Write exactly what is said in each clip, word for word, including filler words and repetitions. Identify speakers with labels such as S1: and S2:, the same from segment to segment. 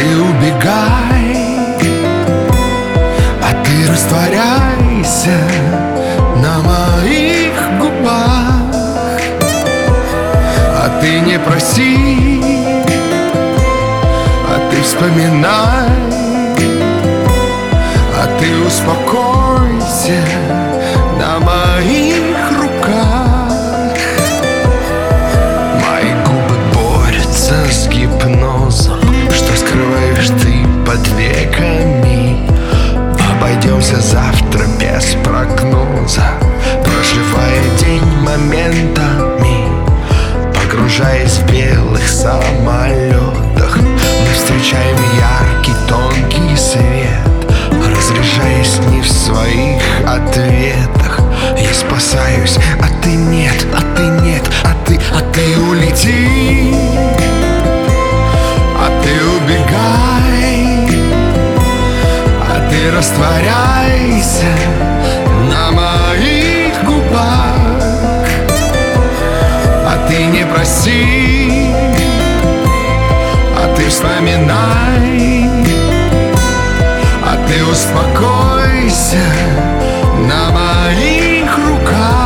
S1: ты убегай, а ты растворяйся на моих губах. А ты не проси, а ты вспоминай, а ты успокойся на моих руках. Мои губы борются с гипнозом, что скрываешь ты под веками. Обойдемся завтра без прогноза, проживая день моментами, погружаясь в белых самолетах. Мы встречаем яркий тонкий свет, разряжаясь не в своих ответах. Я спасаюсь, а ты нет, а ты нет, а ты, а ты улети, а ты убегай, а ты растворяйся на моих губах. А ты не проси, а ты вспоминай, а ты успокойся на моих руках.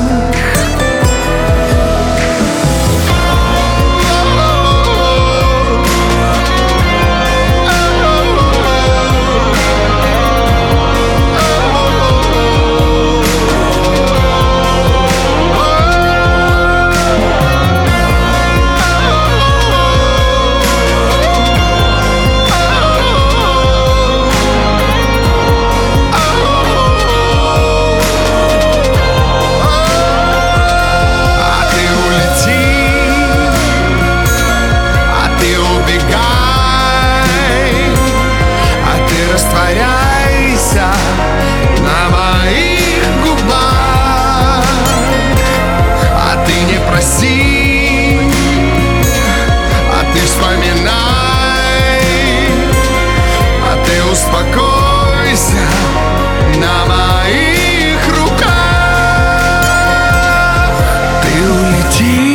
S1: А ты вспоминай, а ты успокойся на моих руках. Ты улети,